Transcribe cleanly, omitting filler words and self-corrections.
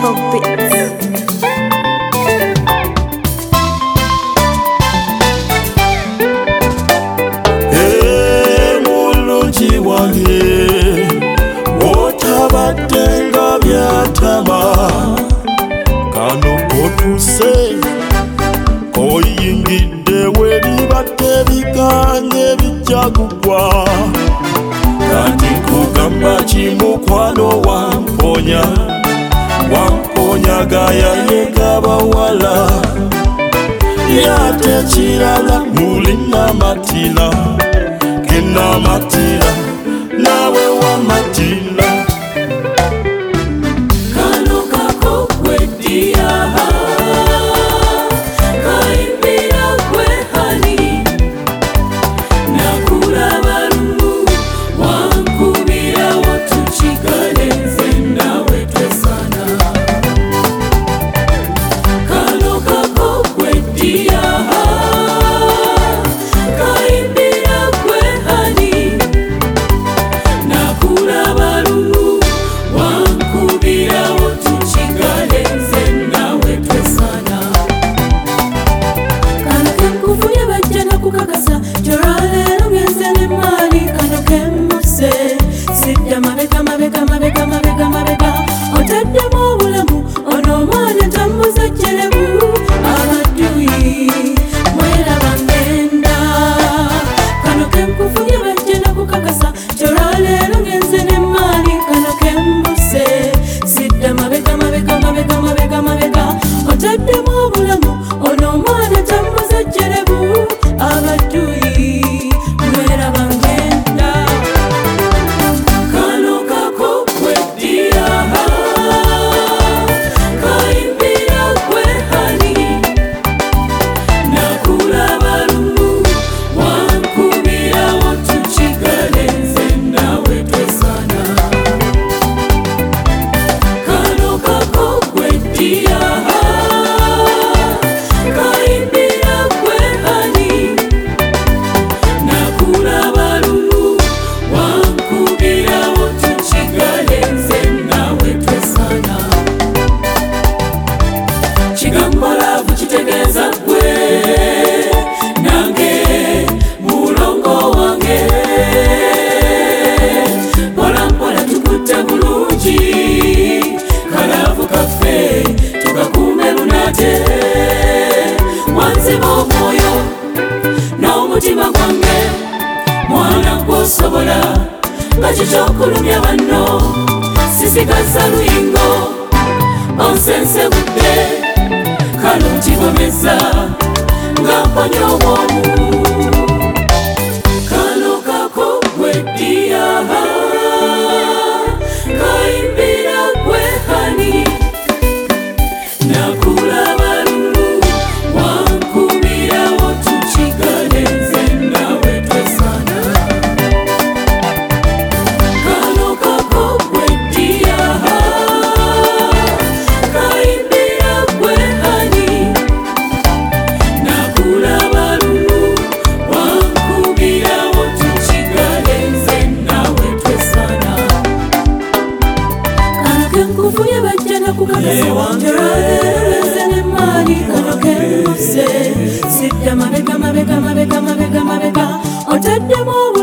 Mulungi wange otabatenga byatama kano kotuse oyingidde welibadde biganye bijja kugwa kati kugamba kimukwano wamponya gayayega bawala yate kirala mulina matila kena matila nawe wa matila kano kako kwedia kaimbira kwe hani nakulaba lungu wankubira wotukigale nze nawe twesana kano kako kwedia Bachichokulumya wano sisigaza luyingo onsense budde kano nkigomeza nga mponya obwomu kano kako gweddiya kayimbira gwe hani nakulaba lulu wankubira wotukigale nze nawe twesana Sidda mabega mabega mabega mabega mabega otaddemu